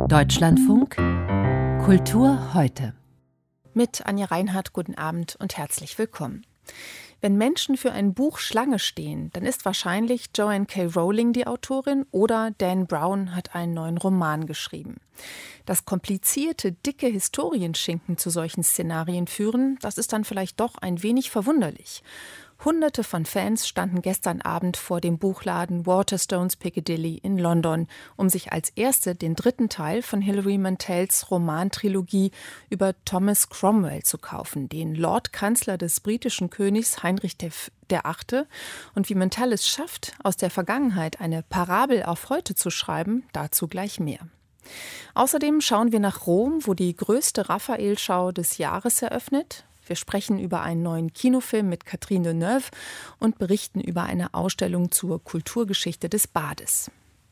Deutschlandfunk Kultur heute. Mit Anja Reinhardt, guten Abend und herzlich willkommen. Wenn Menschen für ein Buch Schlange stehen, dann ist wahrscheinlich Joanne K. Rowling die Autorin oder Dan Brown hat einen neuen Roman geschrieben. Dass komplizierte, dicke Historienschinken zu solchen Szenarien führen, das ist dann vielleicht doch ein wenig verwunderlich. Hunderte von Fans standen gestern Abend vor dem Buchladen Waterstones Piccadilly in London, um sich als erste den dritten Teil von Hilary Mantels Romantrilogie über Thomas Cromwell zu kaufen, den Lordkanzler des britischen Königs Heinrich VIII. Und wie Mantel es schafft, aus der Vergangenheit eine Parabel auf heute zu schreiben, dazu gleich mehr. Außerdem schauen wir nach Rom, wo die größte Raphael-Schau des Jahres eröffnet. Wir sprechen über einen neuen Kinofilm mit Catherine Deneuve und berichten über eine Ausstellung zur Kulturgeschichte des Bades.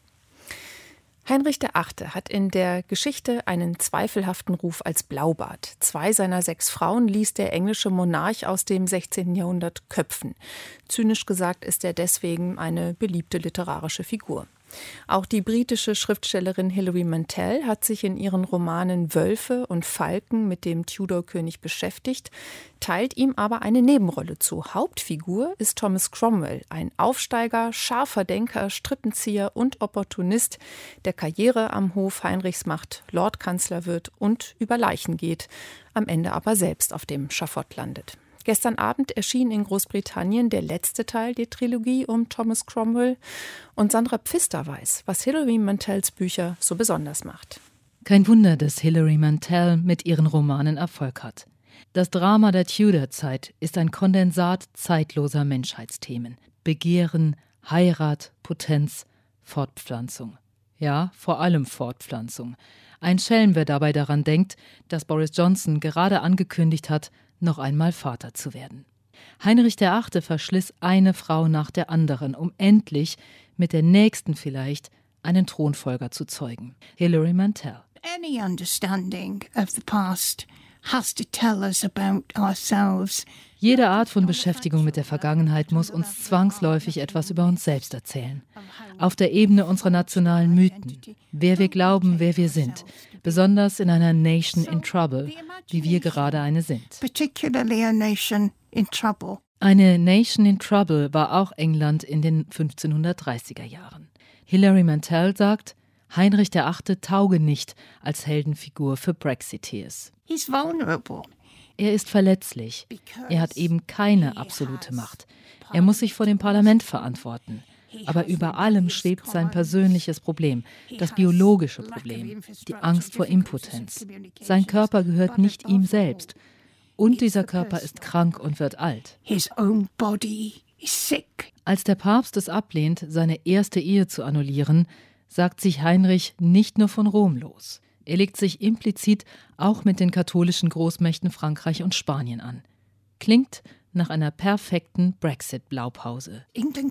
Heinrich VIII. Hat in der Geschichte einen zweifelhaften Ruf als Blaubart. 2 seiner 6 Frauen ließ der englische Monarch aus dem 16. Jahrhundert köpfen. Zynisch gesagt ist er deswegen eine beliebte literarische Figur. Auch die britische Schriftstellerin Hilary Mantel hat sich in ihren Romanen Wölfe und Falken mit dem Tudor-König beschäftigt, teilt ihm aber eine Nebenrolle zu. Hauptfigur ist Thomas Cromwell, ein Aufsteiger, scharfer Denker, Strippenzieher und Opportunist, der Karriere am Hof Heinrichs macht, Lordkanzler wird und über Leichen geht, am Ende aber selbst auf dem Schafott landet. Gestern Abend erschien in Großbritannien der letzte Teil der Trilogie um Thomas Cromwell und Sandra Pfister weiß, was Hilary Mantels Bücher so besonders macht. Kein Wunder, dass Hilary Mantel mit ihren Romanen Erfolg hat. Das Drama der Tudor-Zeit ist ein Kondensat zeitloser Menschheitsthemen. Begehren, Heirat, Potenz, Fortpflanzung. Ja, vor allem Fortpflanzung. Ein Schelm, wer dabei daran denkt, dass Boris Johnson gerade angekündigt hat, noch einmal Vater zu werden. Heinrich VIII. Verschliss eine Frau nach der anderen, um endlich mit der nächsten vielleicht einen Thronfolger zu zeugen. Hilary Mantel. Any understanding of the past has to tell us about ourselves. Jede Art von Beschäftigung mit der Vergangenheit muss uns zwangsläufig etwas über uns selbst erzählen. Auf der Ebene unserer nationalen Mythen. Wer wir glauben, wer wir sind. Besonders in einer Nation in Trouble, wie wir gerade eine sind. Particularly a nation in trouble. Eine Nation in Trouble war auch England in den 1530er Jahren. Hilary Mantel sagt, Heinrich VIII. Tauge nicht als Heldenfigur für Brexiteers. He's vulnerable. Er ist verletzlich. Er hat eben keine absolute Macht. Er muss sich vor dem Parlament verantworten. Aber über allem schwebt sein persönliches Problem, das biologische Problem, die Angst vor Impotenz. Sein Körper gehört nicht ihm selbst. Und dieser Körper ist krank und wird alt. His own body is sick. Als der Papst es ablehnt, seine erste Ehe zu annullieren, sagt sich Heinrich nicht nur von Rom los. Er legt sich implizit auch mit den katholischen Großmächten Frankreich und Spanien an. Klingt nach einer perfekten Brexit-Blaupause.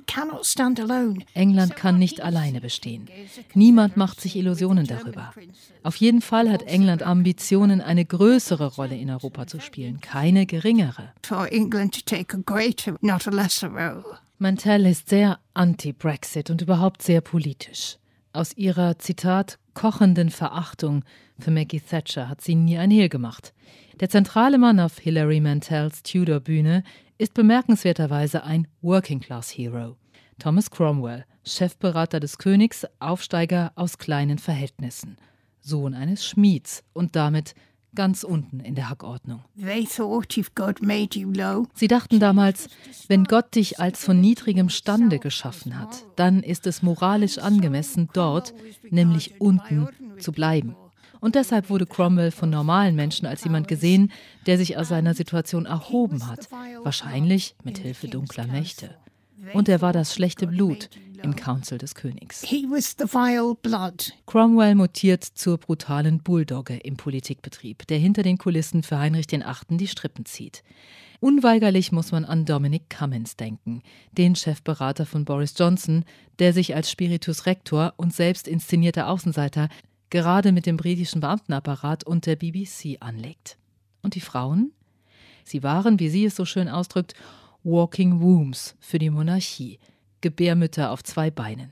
England kann nicht alleine bestehen. Niemand macht sich Illusionen darüber. Auf jeden Fall hat England Ambitionen, eine größere Rolle in Europa zu spielen, keine geringere. Mantel ist sehr anti-Brexit und überhaupt sehr politisch. Aus ihrer, Zitat, kochenden Verachtung für Maggie Thatcher hat sie nie ein Hehl gemacht. Der zentrale Mann auf Hilary Mantels Tudor-Bühne ist bemerkenswerterweise ein Working-Class-Hero. Thomas Cromwell, Chefberater des Königs, Aufsteiger aus kleinen Verhältnissen. Sohn eines Schmieds und damit ganz unten in der Hackordnung. Sie dachten damals, wenn Gott dich als von niedrigem Stande geschaffen hat, dann ist es moralisch angemessen, dort, nämlich unten, zu bleiben. Und deshalb wurde Cromwell von normalen Menschen als jemand gesehen, der sich aus seiner Situation erhoben hat, wahrscheinlich mit Hilfe dunkler Mächte. Und er war das schlechte Blut im Council des Königs. Cromwell mutiert zur brutalen Bulldogge im Politikbetrieb, der hinter den Kulissen für Heinrich VIII. Die Strippen zieht. Unweigerlich muss man an Dominic Cummins denken, den Chefberater von Boris Johnson, der sich als Spiritus Rector und selbst inszenierter Außenseiter gerade mit dem britischen Beamtenapparat und der BBC anlegt. Und die Frauen? Sie waren, wie sie es so schön ausdrückt, Walking Wombs für die Monarchie, Gebärmütter auf 2 Beinen.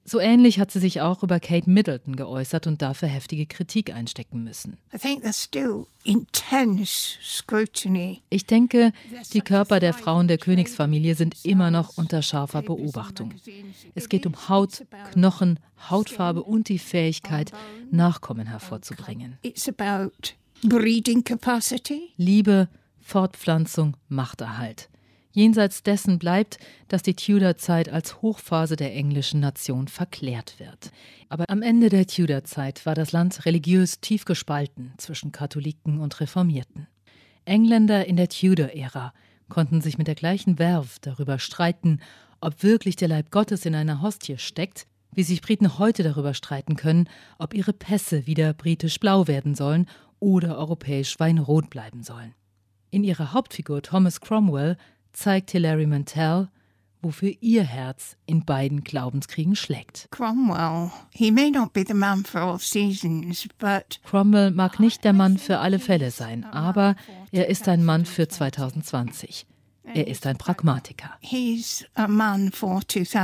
So ähnlich hat sie sich auch über Kate Middleton geäußert und dafür heftige Kritik einstecken müssen. I think there's still intense scrutiny. Ich denke, die Körper der Frauen der Königsfamilie sind immer noch unter scharfer Beobachtung. Es geht um Haut, Knochen, Hautfarbe und die Fähigkeit, Nachkommen hervorzubringen. It's about breeding capacity. Liebe, Fortpflanzung, Machterhalt. Jenseits dessen bleibt, dass die Tudor-Zeit als Hochphase der englischen Nation verklärt wird. Aber am Ende der Tudor-Zeit war das Land religiös tief gespalten zwischen Katholiken und Reformierten. Engländer in der Tudor-Ära konnten sich mit der gleichen Verve darüber streiten, ob wirklich der Leib Gottes in einer Hostie steckt, wie sich Briten heute darüber streiten können, ob ihre Pässe wieder britisch-blau werden sollen oder europäisch weinrot bleiben sollen. In ihrer Hauptfigur Thomas Cromwell zeigt Hilary Mantel, wofür ihr Herz in beiden Glaubenskriegen schlägt. Cromwell, he may not be the man for all seasons, but Cromwell mag nicht der Mann für alle Fälle sein, aber er ist ein Mann für 2020. Er ist ein Pragmatiker. he's a man for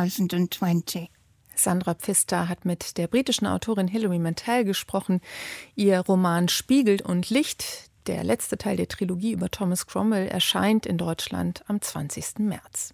2020. Sandra Pfister hat mit der britischen Autorin Hilary Mantel gesprochen. Ihr Roman Spiegel und Licht, der letzte Teil der Trilogie über Thomas Cromwell, erscheint in Deutschland am 20. März.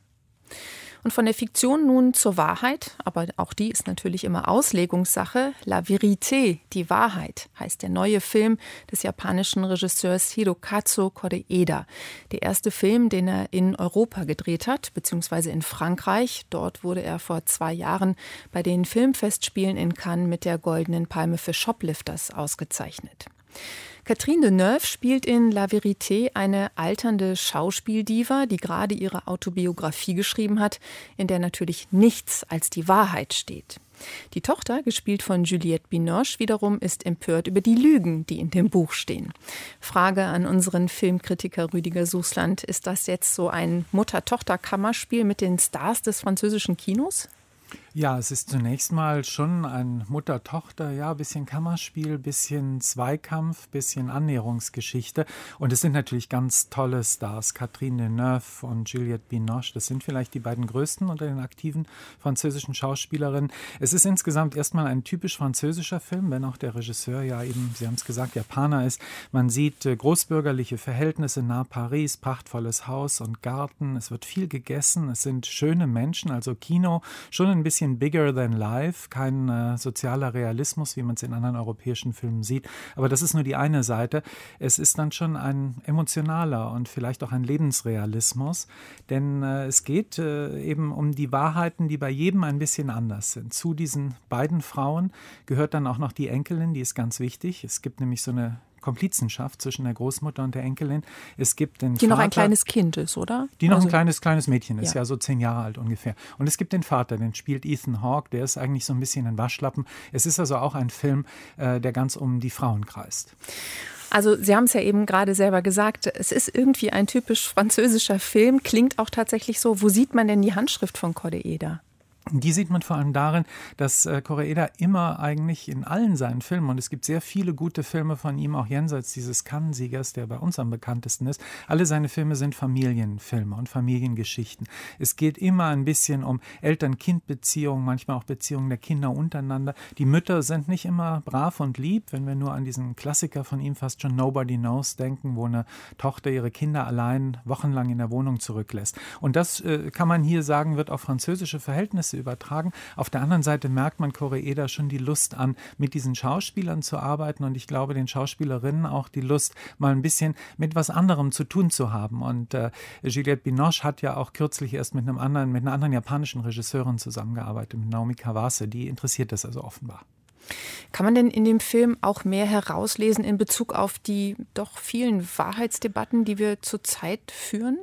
Und von der Fiktion nun zur Wahrheit, aber auch die ist natürlich immer Auslegungssache. La Vérité, die Wahrheit, heißt der neue Film des japanischen Regisseurs Hirokazu Koreeda. Der erste Film, den er in Europa gedreht hat, beziehungsweise in Frankreich. Dort wurde er vor 2 Jahren bei den Filmfestspielen in Cannes mit der Goldenen Palme für Shoplifters ausgezeichnet. Catherine Deneuve spielt in La Vérité eine alternde Schauspieldiva, die gerade ihre Autobiografie geschrieben hat, in der natürlich nichts als die Wahrheit steht. Die Tochter, gespielt von Juliette Binoche, wiederum ist empört über die Lügen, die in dem Buch stehen. Frage an unseren Filmkritiker Rüdiger Suchsland: Ist das jetzt so ein Mutter-Tochter-Kammerspiel mit den Stars des französischen Kinos? Ja, es ist zunächst mal schon ein Mutter-Tochter, ja, bisschen Kammerspiel, bisschen Zweikampf, bisschen Annäherungsgeschichte. Und es sind natürlich ganz tolle Stars, Catherine Deneuve und Juliette Binoche. Das sind vielleicht die beiden größten unter den aktiven französischen Schauspielerinnen. Es ist insgesamt erstmal ein typisch französischer Film, wenn auch der Regisseur ja eben, Sie haben es gesagt, Japaner ist. Man sieht großbürgerliche Verhältnisse nahe Paris, prachtvolles Haus und Garten. Es wird viel gegessen, es sind schöne Menschen, also Kino, schon ein bisschen bigger than life, kein sozialer Realismus, wie man es in anderen europäischen Filmen sieht. Aber das ist nur die eine Seite. Es ist dann schon ein emotionaler und vielleicht auch ein Lebensrealismus, denn es geht eben um die Wahrheiten, die bei jedem ein bisschen anders sind. Zu diesen beiden Frauen gehört dann auch noch die Enkelin, die ist ganz wichtig. Es gibt nämlich so eine Komplizenschaft zwischen der Großmutter und der Enkelin. Es gibt den Die Vater, noch ein kleines Kind ist, oder? die noch Also, ein kleines Mädchen ist, ja. ja, so 10 Jahre alt ungefähr. Und es gibt den Vater, den spielt Ethan Hawke, der ist eigentlich so ein bisschen ein Waschlappen. Es ist also auch ein Film, der ganz um die Frauen kreist. Also Sie haben es ja eben gerade selber gesagt, es ist irgendwie ein typisch französischer Film, klingt auch tatsächlich so. Wo sieht man denn die Handschrift von Koreeda? Die sieht man vor allem darin, dass Koreeda immer eigentlich in allen seinen Filmen, und es gibt sehr viele gute Filme von ihm, auch jenseits dieses Cannes-Siegers, der bei uns am bekanntesten ist, alle seine Filme sind Familienfilme und Familiengeschichten. Es geht immer ein bisschen um Eltern-Kind-Beziehungen, manchmal auch Beziehungen der Kinder untereinander. Die Mütter sind nicht immer brav und lieb, wenn wir nur an diesen Klassiker von ihm fast schon Nobody Knows denken, wo eine Tochter ihre Kinder allein wochenlang in der Wohnung zurücklässt. Und das kann man hier sagen, wird auf französische Verhältnisse übertragen. Auf der anderen Seite merkt man Koreeda schon die Lust an, mit diesen Schauspielern zu arbeiten, und ich glaube den Schauspielerinnen auch die Lust, mal ein bisschen mit was anderem zu tun zu haben. Und Juliette Binoche hat ja auch kürzlich erst mit einer anderen japanischen Regisseurin zusammengearbeitet, mit Naomi Kawase. Die interessiert das also offenbar. Kann man denn in dem Film auch mehr herauslesen in Bezug auf die doch vielen Wahrheitsdebatten, die wir zurzeit führen?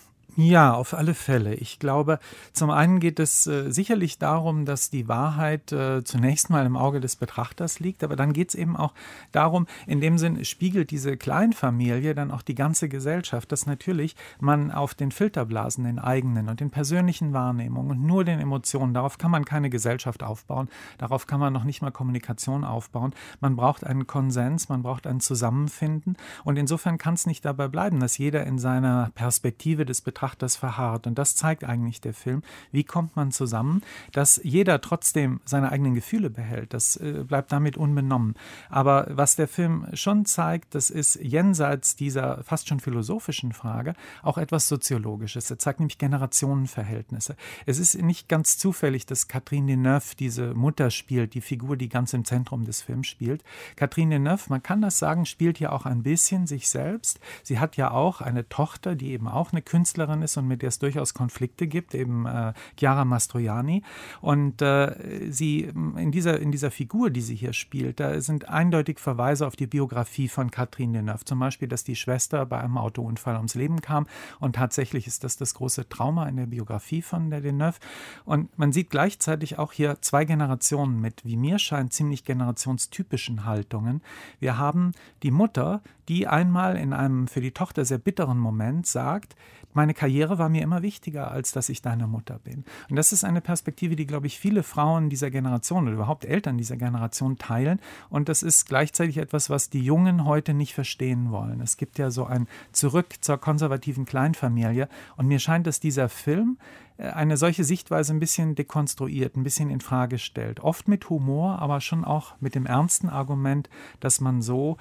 Ja, auf alle Fälle. Ich glaube, zum einen geht es sicherlich darum, dass die Wahrheit zunächst mal im Auge des Betrachters liegt, aber dann geht es eben auch darum, in dem Sinn spiegelt diese Kleinfamilie dann auch die ganze Gesellschaft, dass natürlich man auf den Filterblasen, den eigenen und den persönlichen Wahrnehmungen und nur den Emotionen, darauf kann man keine Gesellschaft aufbauen, darauf kann man noch nicht mal Kommunikation aufbauen. Man braucht einen Konsens, man braucht ein Zusammenfinden, und insofern kann es nicht dabei bleiben, dass jeder in seiner Perspektive des Betrachters Betrachters verharrt. Und das zeigt eigentlich der Film. Wie kommt man zusammen, dass jeder trotzdem seine eigenen Gefühle behält. Das bleibt damit unbenommen. Aber was der Film schon zeigt, das ist jenseits dieser fast schon philosophischen Frage auch etwas Soziologisches. Er zeigt nämlich Generationenverhältnisse. Es ist nicht ganz zufällig, dass Catherine Deneuve diese Mutter spielt, die Figur, die ganz im Zentrum des Films spielt. Catherine Deneuve, man kann das sagen, spielt ja auch ein bisschen sich selbst. Sie hat ja auch eine Tochter, die eben auch eine Künstlerin ist und mit der es durchaus Konflikte gibt, eben Chiara Mastroianni. Und sie in dieser Figur, die sie hier spielt, da sind eindeutig Verweise auf die Biografie von Catherine Deneuve. Zum Beispiel, dass die Schwester bei einem Autounfall ums Leben kam. Und tatsächlich ist das große Trauma in der Biografie von der Deneuve. Und man sieht gleichzeitig auch hier zwei Generationen mit, wie mir scheint, ziemlich generationstypischen Haltungen. Wir haben die Mutter, die einmal in einem für die Tochter sehr bitteren Moment sagt, meine Karriere war mir immer wichtiger, als dass ich deine Mutter bin. Und das ist eine Perspektive, die, glaube ich, viele Frauen dieser Generation oder überhaupt Eltern dieser Generation teilen. Und das ist gleichzeitig etwas, was die Jungen heute nicht verstehen wollen. Es gibt ja so ein Zurück zur konservativen Kleinfamilie. Und mir scheint, dass dieser Film eine solche Sichtweise ein bisschen dekonstruiert, ein bisschen in Frage stellt. Oft mit Humor, aber schon auch mit dem ernsten Argument, dass man so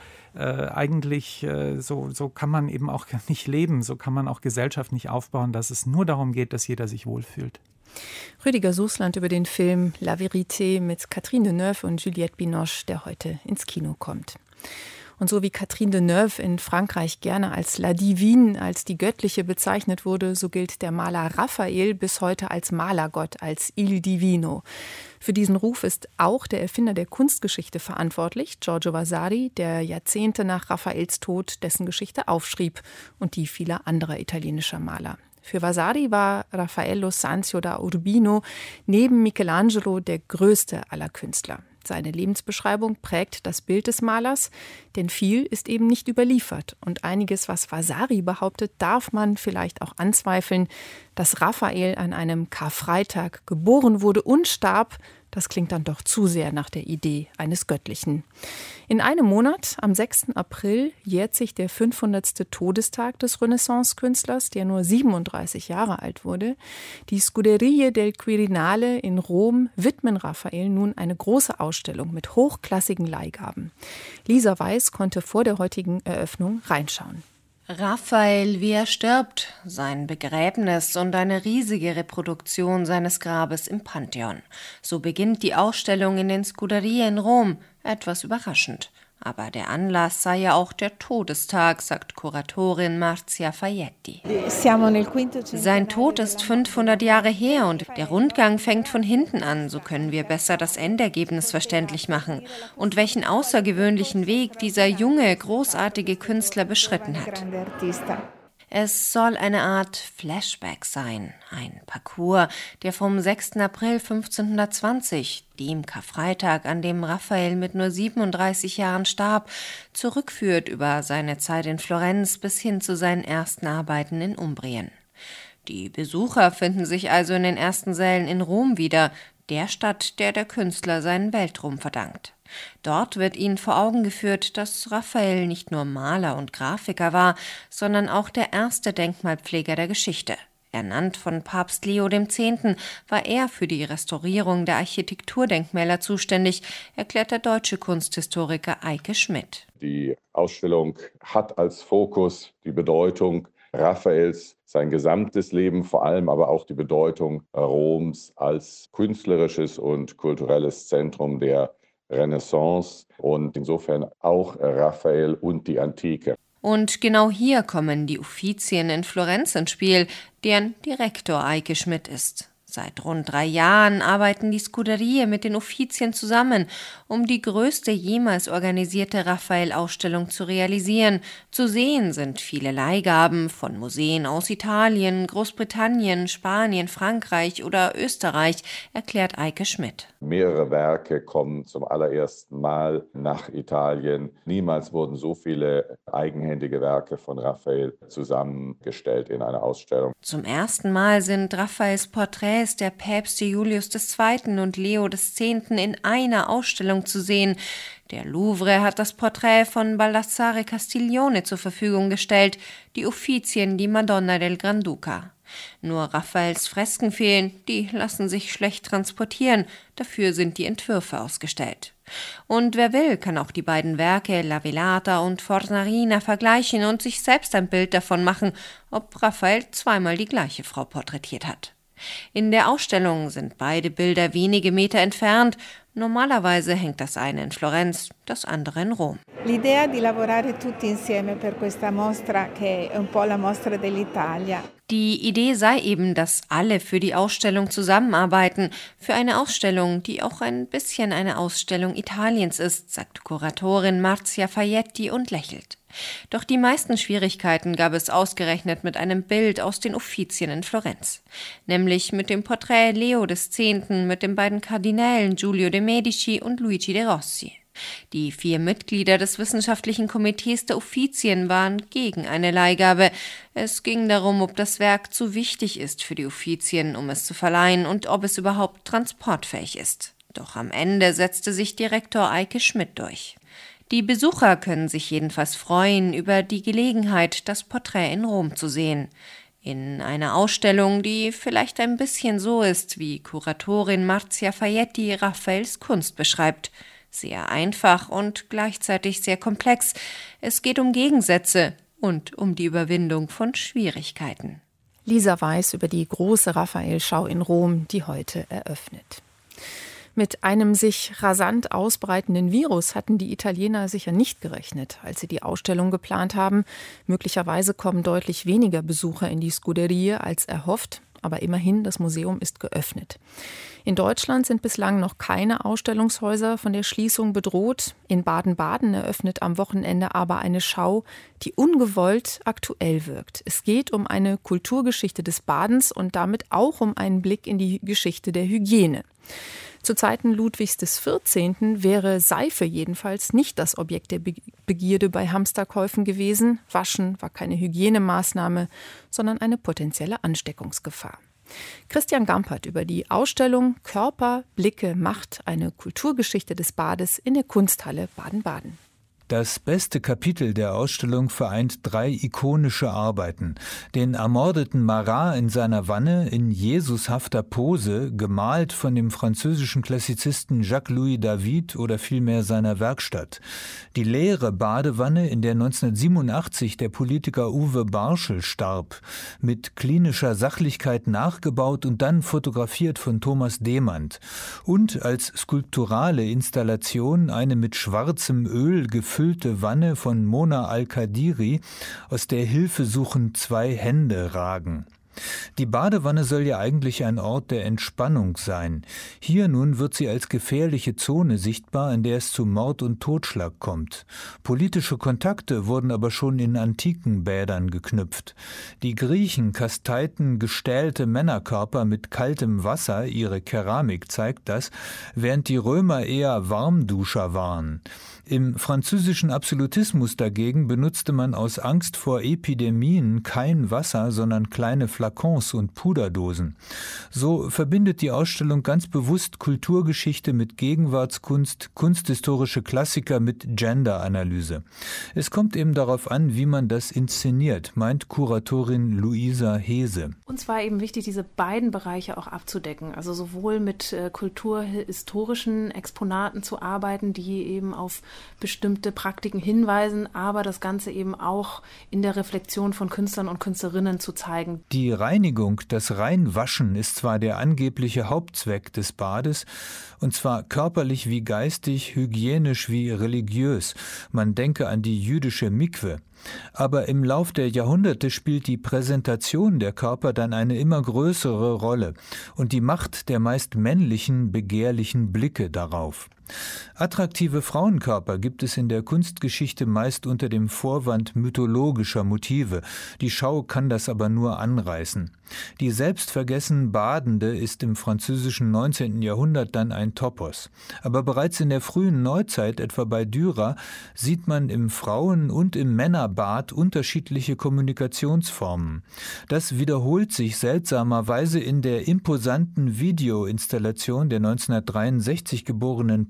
so kann man eben auch nicht leben, so kann man auch Gesellschaft nicht aufbauen, dass es nur darum geht, dass jeder sich wohlfühlt. Rüdiger Sußland über den Film La Vérité mit Catherine Deneuve und Juliette Binoche, der heute ins Kino kommt. Und so wie Catherine Deneuve in Frankreich gerne als La Divine, als die Göttliche bezeichnet wurde, so gilt der Maler Raphael bis heute als Malergott, als Il Divino. Für diesen Ruf ist auch der Erfinder der Kunstgeschichte verantwortlich, Giorgio Vasari, der Jahrzehnte nach Raphaels Tod dessen Geschichte aufschrieb und die vieler anderer italienischer Maler. Für Vasari war Raffaello Sanzio da Urbino neben Michelangelo der größte aller Künstler. Seine Lebensbeschreibung prägt das Bild des Malers, denn viel ist eben nicht überliefert. Und einiges, was Vasari behauptet, darf man vielleicht auch anzweifeln. Dass Raphael an einem Karfreitag geboren wurde und starb, das klingt dann doch zu sehr nach der Idee eines Göttlichen. In einem Monat, am 6. April, jährt sich der 500. Todestag des Renaissance-Künstlers, der nur 37 Jahre alt wurde. Die Scuderie del Quirinale in Rom widmen Raphael nun eine große Ausstellung mit hochklassigen Leihgaben. Lisa Weiß konnte vor der heutigen Eröffnung reinschauen. Raphael, wie er stirbt, sein Begräbnis und eine riesige Reproduktion seines Grabes im Pantheon. So beginnt die Ausstellung in den Scuderie in Rom. Etwas überraschend. Aber der Anlass sei ja auch der Todestag, sagt Kuratorin Marzia Fajetti. Sein Tod ist 500 Jahre her und der Rundgang fängt von hinten an. So können wir besser das Endergebnis verständlich machen. Und welchen außergewöhnlichen Weg dieser junge, großartige Künstler beschritten hat. Es soll eine Art Flashback sein, ein Parcours, der vom 6. April 1520, dem Karfreitag, an dem Raphael mit nur 37 Jahren starb, zurückführt über seine Zeit in Florenz bis hin zu seinen ersten Arbeiten in Umbrien. Die Besucher finden sich also in den ersten Sälen in Rom wieder, der Stadt, der Künstler seinen Weltruhm verdankt. Dort wird ihnen vor Augen geführt, dass Raphael nicht nur Maler und Grafiker war, sondern auch der erste Denkmalpfleger der Geschichte. Ernannt von Papst Leo X. war er für die Restaurierung der Architekturdenkmäler zuständig, erklärt der deutsche Kunsthistoriker Eike Schmidt. Die Ausstellung hat als Fokus die Bedeutung Raphaels, sein gesamtes Leben, vor allem aber auch die Bedeutung Roms als künstlerisches und kulturelles Zentrum der Renaissance und insofern auch Raphael und die Antike. Und genau hier kommen die Uffizien in Florenz ins Spiel, deren Direktor Eike Schmidt ist. Seit rund 3 Jahren arbeiten die Scuderie mit den Uffizien zusammen, um die größte jemals organisierte Raphael-Ausstellung zu realisieren. Zu sehen sind viele Leihgaben von Museen aus Italien, Großbritannien, Spanien, Frankreich oder Österreich, erklärt Eike Schmidt. Mehrere Werke kommen zum allerersten Mal nach Italien. Niemals wurden so viele eigenhändige Werke von Raphael zusammengestellt in einer Ausstellung. Zum ersten Mal sind Raphaels Porträts der Päpste Julius II. Und Leo X. in einer Ausstellung zu sehen. Der Louvre hat das Porträt von Baldassare Castiglione zur Verfügung gestellt, die Uffizien die Madonna del Granduca. Nur Raffaels Fresken fehlen, die lassen sich schlecht transportieren, dafür sind die Entwürfe ausgestellt. Und wer will, kann auch die beiden Werke La Velata und Fornarina vergleichen und sich selbst ein Bild davon machen, ob Raffael zweimal die gleiche Frau porträtiert hat. In der Ausstellung sind beide Bilder wenige Meter entfernt. Normalerweise hängt das eine in Florenz, das andere in Rom. L'idea di lavorare tutti insieme per questa mostra, che è un po' la mostra dell'Italia. Die Idee sei eben, dass alle für die Ausstellung zusammenarbeiten, für eine Ausstellung, die auch ein bisschen eine Ausstellung Italiens ist, sagt Kuratorin Marzia Fajetti und lächelt. Doch die meisten Schwierigkeiten gab es ausgerechnet mit einem Bild aus den Uffizien in Florenz, nämlich mit dem Porträt Leo X. mit den beiden Kardinälen Giulio de' Medici und Luigi de' Rossi. Die 4 Mitglieder des wissenschaftlichen Komitees der Uffizien waren gegen eine Leihgabe. Es ging darum, ob das Werk zu wichtig ist für die Uffizien, um es zu verleihen und ob es überhaupt transportfähig ist. Doch am Ende setzte sich Direktor Eike Schmidt durch. Die Besucher können sich jedenfalls freuen über die Gelegenheit, das Porträt in Rom zu sehen. In einer Ausstellung, die vielleicht ein bisschen so ist, wie Kuratorin Marzia Fajetti Raffaels Kunst beschreibt. Sehr einfach und gleichzeitig sehr komplex. Es geht um Gegensätze und um die Überwindung von Schwierigkeiten. Lisa Weiß über die große Raffael-Schau in Rom, die heute eröffnet. Mit einem sich rasant ausbreitenden Virus hatten die Italiener sicher nicht gerechnet, als sie die Ausstellung geplant haben. Möglicherweise kommen deutlich weniger Besucher in die Scuderie als erhofft, aber immerhin, das Museum ist geöffnet. In Deutschland sind bislang noch keine Ausstellungshäuser von der Schließung bedroht. In Baden-Baden eröffnet am Wochenende aber eine Schau, die ungewollt aktuell wirkt. Es geht um eine Kulturgeschichte des Badens und damit auch um einen Blick in die Geschichte der Hygiene. Zu Zeiten Ludwigs XIV. Wäre Seife jedenfalls nicht das Objekt der Begierde bei Hamsterkäufen gewesen. Waschen war keine Hygienemaßnahme, sondern eine potenzielle Ansteckungsgefahr. Christian Gampert über die Ausstellung Körper, Blicke, Macht, eine Kulturgeschichte des Bades in der Kunsthalle Baden-Baden. Das beste Kapitel der Ausstellung vereint 3 ikonische Arbeiten. Den ermordeten Marat in seiner Wanne in jesushafter Pose, gemalt von dem französischen Klassizisten Jacques-Louis David oder vielmehr seiner Werkstatt. Die leere Badewanne, in der 1987 der Politiker Uwe Barschel starb, mit klinischer Sachlichkeit nachgebaut und dann fotografiert von Thomas Demand. Und als skulpturale Installation eine mit schwarzem Öl gefüllte Wanne von Mona Al-Qadiri, aus der hilfesuchend 2 Hände ragen. Die Badewanne soll ja eigentlich ein Ort der Entspannung sein. Hier nun wird sie als gefährliche Zone sichtbar, in der es zu Mord und Totschlag kommt. Politische Kontakte wurden aber schon in antiken Bädern geknüpft. Die Griechen kasteiten gestählte Männerkörper mit kaltem Wasser, ihre Keramik zeigt das, während die Römer eher Warmduscher waren. Im französischen Absolutismus dagegen benutzte man aus Angst vor Epidemien kein Wasser, sondern kleine Flakons und Puderdosen. So verbindet die Ausstellung ganz bewusst Kulturgeschichte mit Gegenwartskunst, kunsthistorische Klassiker mit Genderanalyse. Es kommt eben darauf an, wie man das inszeniert, meint Kuratorin Luisa Hese. Uns war eben wichtig, diese beiden Bereiche auch abzudecken, also sowohl mit kulturhistorischen Exponaten zu arbeiten, die eben auf bestimmte Praktiken hinweisen, aber das Ganze eben auch in der Reflexion von Künstlern und Künstlerinnen zu zeigen. Die Reinigung, das Reinwaschen ist zwar der angebliche Hauptzweck des Bades, und zwar körperlich wie geistig, hygienisch wie religiös. Man denke an die jüdische Mikwe. Aber im Lauf der Jahrhunderte spielt die Präsentation der Körper dann eine immer größere Rolle und die Macht der meist männlichen, begehrlichen Blicke darauf. Attraktive Frauenkörper gibt es in der Kunstgeschichte meist unter dem Vorwand mythologischer Motive. Die Schau kann das aber nur anreißen. Die selbstvergessen Badende ist im französischen 19. Jahrhundert dann ein Topos. Aber bereits in der frühen Neuzeit, etwa bei Dürer, sieht man im Frauen- und im Männerbad unterschiedliche Kommunikationsformen. Das wiederholt sich seltsamerweise in der imposanten Videoinstallation der 1963 geborenen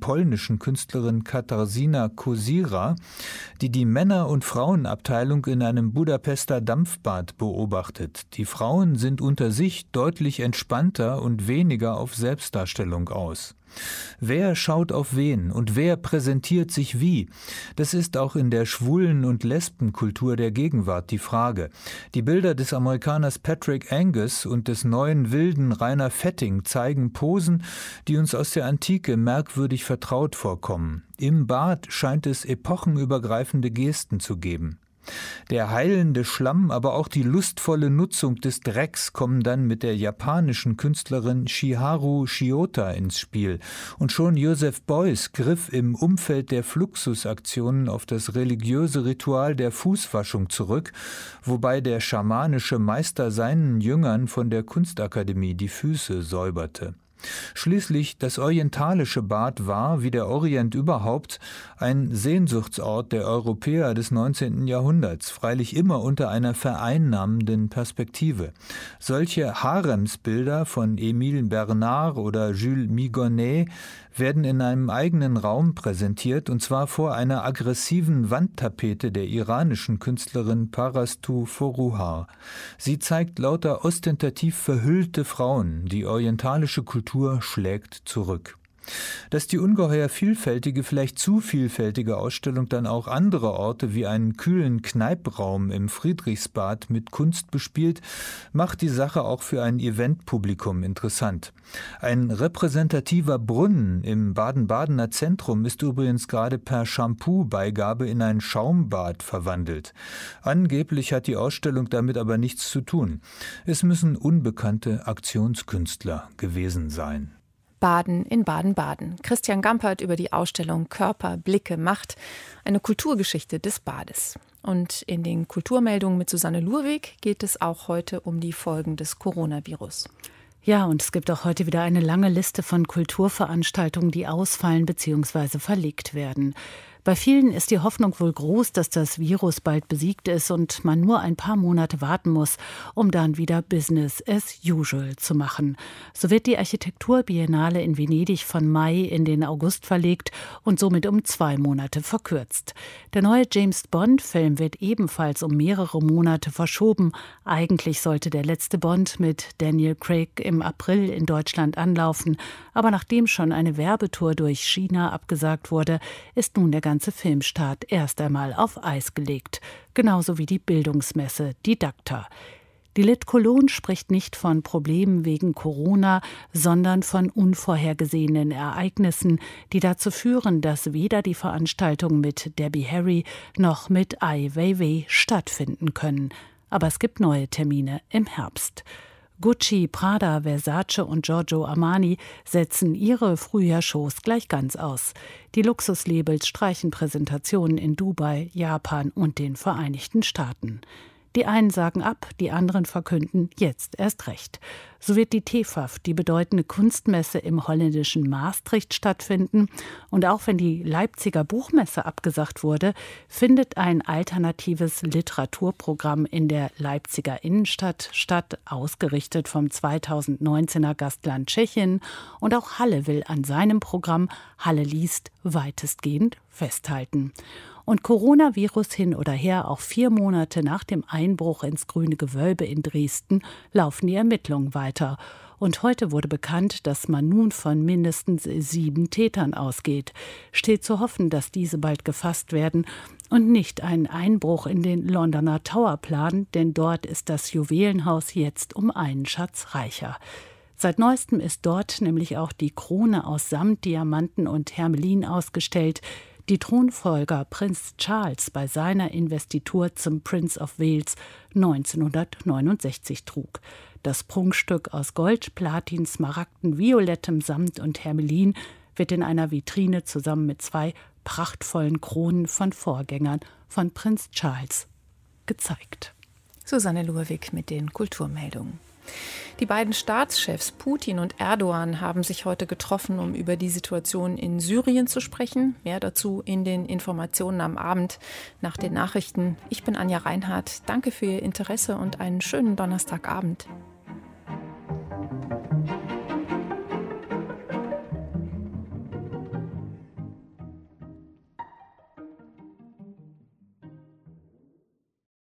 polnischen Künstlerin Katarzyna Kozira, die die Männer- und Frauenabteilung in einem Budapester Dampfbad beobachtet. Die Frauen sind unter sich deutlich entspannter und weniger auf Selbstdarstellung aus. Wer schaut auf wen und wer präsentiert sich wie? Das ist auch in der Schwulen- und Lesbenkultur der Gegenwart die Frage. Die Bilder des Amerikaners Patrick Angus und des neuen Wilden Rainer Fetting zeigen Posen, die uns aus der Antike merkwürdig vertraut vorkommen. Im Bad scheint es epochenübergreifende Gesten zu geben. Der heilende Schlamm, aber auch die lustvolle Nutzung des Drecks kommen dann mit der japanischen Künstlerin Shiharu Shiota ins Spiel. Und schon Joseph Beuys griff im Umfeld der Fluxusaktionen auf das religiöse Ritual der Fußwaschung zurück, wobei der schamanische Meister seinen Jüngern von der Kunstakademie die Füße säuberte. Schließlich das orientalische Bad war, wie der Orient überhaupt, ein Sehnsuchtsort der Europäer des 19. Jahrhunderts, freilich immer unter einer vereinnahmenden Perspektive. Solche Haremsbilder von Émile Bernard oder Jules Migonnet werden in einem eigenen Raum präsentiert, und zwar vor einer aggressiven Wandtapete der iranischen Künstlerin Parastu Forouhar. Sie zeigt lauter ostentativ verhüllte Frauen. Die orientalische Kultur schlägt zurück. Dass die ungeheuer vielfältige, vielleicht zu vielfältige Ausstellung dann auch andere Orte wie einen kühlen Kneipraum im Friedrichsbad mit Kunst bespielt, macht die Sache auch für ein Eventpublikum interessant. Ein repräsentativer Brunnen im Baden-Badener Zentrum ist übrigens gerade per Shampoo-Beigabe in ein Schaumbad verwandelt. Angeblich hat die Ausstellung damit aber nichts zu tun. Es müssen unbekannte Aktionskünstler gewesen sein. Baden in Baden-Baden. Christian Gampert über die Ausstellung Körper, Blicke, Macht, eine Kulturgeschichte des Bades. Und in den Kulturmeldungen mit Susanne Lurwig geht es auch heute um die Folgen des Coronavirus. Ja, und es gibt auch heute wieder eine lange Liste von Kulturveranstaltungen, die ausfallen bzw. verlegt werden. Bei vielen ist die Hoffnung wohl groß, dass das Virus bald besiegt ist und man nur ein paar Monate warten muss, um dann wieder Business as usual zu machen. So wird die Architekturbiennale in Venedig von Mai in den August verlegt und somit um 2 Monate verkürzt. Der neue James-Bond-Film wird ebenfalls um mehrere Monate verschoben. Eigentlich sollte der letzte Bond mit Daniel Craig im April in Deutschland anlaufen. Aber nachdem schon eine Werbetour durch China abgesagt wurde, ist nun der ganze Filmstart erst einmal auf Eis gelegt, genauso wie die Bildungsmesse Didakta. Die Lit Cologne spricht nicht von Problemen wegen Corona, sondern von unvorhergesehenen Ereignissen, die dazu führen, dass weder die Veranstaltungen mit Debbie Harry noch mit Ai Weiwei stattfinden können. Aber es gibt neue Termine im Herbst. Gucci, Prada, Versace und Giorgio Armani setzen ihre Frühjahrsshows gleich ganz aus. Die Luxuslabels streichen Präsentationen in Dubai, Japan und den Vereinigten Staaten. Die einen sagen ab, die anderen verkünden jetzt erst recht. So wird die TEFAF, die bedeutende Kunstmesse im holländischen Maastricht, stattfinden. Und auch wenn die Leipziger Buchmesse abgesagt wurde, findet ein alternatives Literaturprogramm in der Leipziger Innenstadt statt, ausgerichtet vom 2019er Gastland Tschechien. Und auch Halle will an seinem Programm Halle liest weitestgehend festhalten. Und Coronavirus hin oder her, auch 4 Monate nach dem Einbruch ins Grüne Gewölbe in Dresden, laufen die Ermittlungen weiter. Und heute wurde bekannt, dass man nun von mindestens 7 Tätern ausgeht. Steht zu hoffen, dass diese bald gefasst werden und nicht einen Einbruch in den Londoner Tower planen, denn dort ist das Juwelenhaus jetzt um einen Schatz reicher. Seit neuestem ist dort nämlich auch die Krone aus Samt, Diamanten und Hermelin ausgestellt, die Thronfolger Prinz Charles bei seiner Investitur zum Prince of Wales 1969 trug. Das Prunkstück aus Gold, Platin, Smaragden, violettem Samt und Hermelin wird in einer Vitrine zusammen mit 2 prachtvollen Kronen von Vorgängern von Prinz Charles gezeigt. Susanne Lurwig mit den Kulturmeldungen. Die beiden Staatschefs Putin und Erdogan haben sich heute getroffen, um über die Situation in Syrien zu sprechen. Mehr dazu in den Informationen am Abend nach den Nachrichten. Ich bin Anja Reinhardt. Danke für Ihr Interesse und einen schönen Donnerstagabend.